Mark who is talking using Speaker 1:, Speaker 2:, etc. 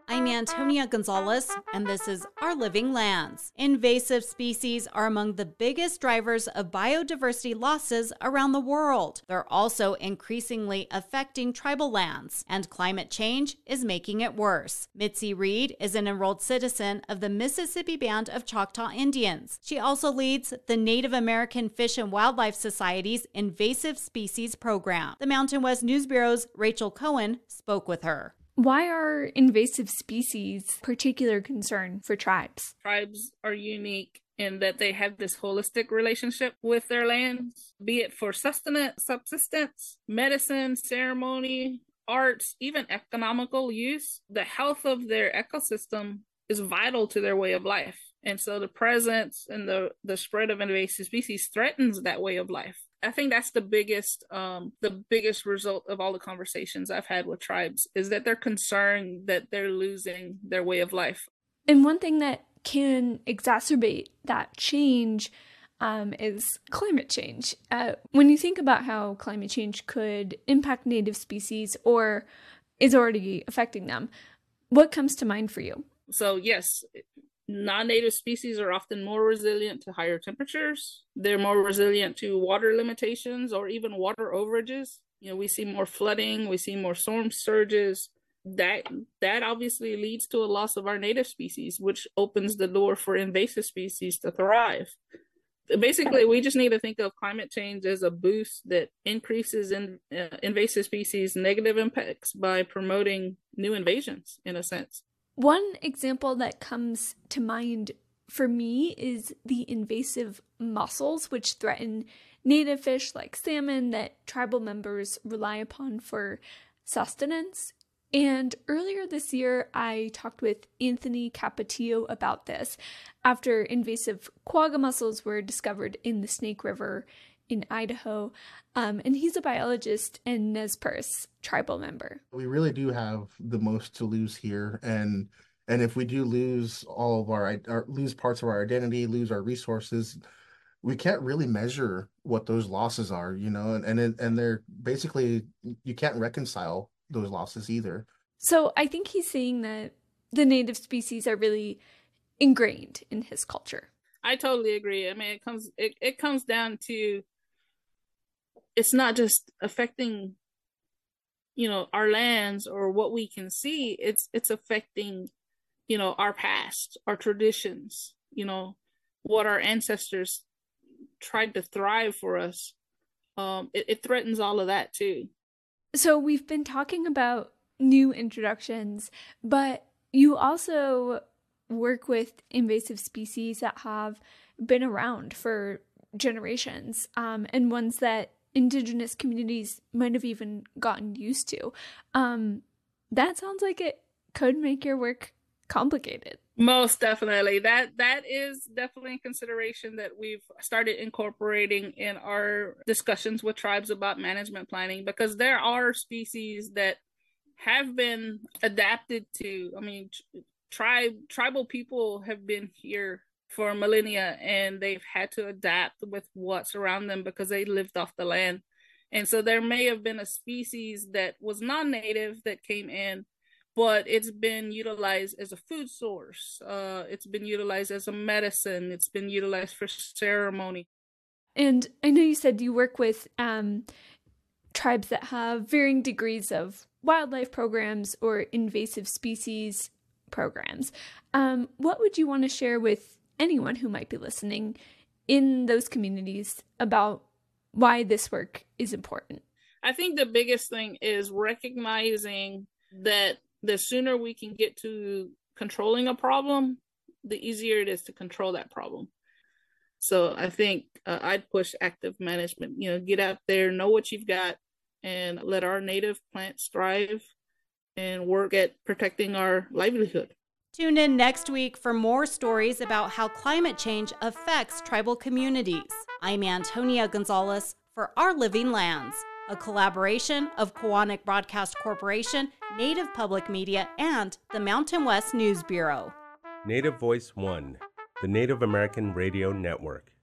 Speaker 1: I'm Antonia Gonzalez, and this is Our Living Lands. Invasive species are among the biggest drivers of biodiversity losses around the world. They're also increasingly affecting tribal lands, and climate change is making it worse. Mitzi Reed is an enrolled citizen of the Mississippi Band of Choctaw Indians. She also leads the Native American Fish and Wildlife Society's Invasive Species Program. The Mountain West News Bureau's Rachel Cohen spoke with her.
Speaker 2: Why are invasive species a particular concern for tribes?
Speaker 3: Tribes are unique in that they have this holistic relationship with their lands, be it for sustenance, subsistence, medicine, ceremony, arts, even economical use. The health of their ecosystem is vital to their way of life. And so the presence and the spread of invasive species threatens that way of life. I think that's the biggest result of all the conversations I've had with tribes is that they're concerned that they're losing their way of life.
Speaker 2: And one thing that can exacerbate that change is climate change. When you think about how climate change could impact native species or is already affecting them, what comes to mind for you?
Speaker 3: So yes, non-native species are often more resilient to higher temperatures. They're more resilient to water limitations or even water overages. We see more flooding, we see more storm surges. That obviously leads to a loss of our native species, which opens the door for invasive species to thrive. Basically, we just need to think of climate change as a boost that increases in invasive species' negative impacts by promoting new invasions, in a sense.
Speaker 2: One example that comes to mind for me is the invasive mussels, which threaten native fish like salmon that tribal members rely upon for sustenance. And earlier this year, I talked with Anthony Capatillo about this after invasive quagga mussels were discovered in the Snake River in Idaho. And he's a biologist and Nez Perce tribal member.
Speaker 4: We really do have the most to lose here. And if we do lose all of lose parts of our identity, lose our resources, we can't really measure what those losses are, and they're basically, you can't reconcile those losses either. So
Speaker 2: I think he's saying that the native species are really ingrained in his culture.
Speaker 3: I totally agree. I mean, it comes down to, it's not just affecting, our lands or what we can see. It's affecting, our past, our traditions, what our ancestors tried to thrive for us. It threatens all of that too.
Speaker 2: So we've been talking about new introductions, but you also work with invasive species that have been around for generations, and ones that Indigenous communities might have even gotten used to. That sounds like it could make your work complicated.
Speaker 3: Most definitely. That is definitely a consideration that we've started incorporating in our discussions with tribes about management planning, because there are species that have been adapted to, tribal people have been here for millennia, and they've had to adapt with what's around them because they lived off the land. And so there may have been a species that was non-native that came in, but it's been utilized as a food source. It's been utilized as a medicine. It's been utilized for ceremony.
Speaker 2: And I know you said you work with tribes that have varying degrees of wildlife programs or invasive species programs. What would you want to share with anyone who might be listening in those communities about why this work is important?
Speaker 3: I think the biggest thing is recognizing that the sooner we can get to controlling a problem, the easier it is to control that problem. So I think I'd push active management, get out there, know what you've got, and let our native plants thrive and work at protecting our livelihood.
Speaker 1: Tune in next week for more stories about how climate change affects tribal communities. I'm Antonia Gonzalez for Our Living Lands, a collaboration of Koahnic Broadcast Corporation, Native Public Media, and the Mountain West News Bureau.
Speaker 5: Native Voice One, the Native American Radio Network.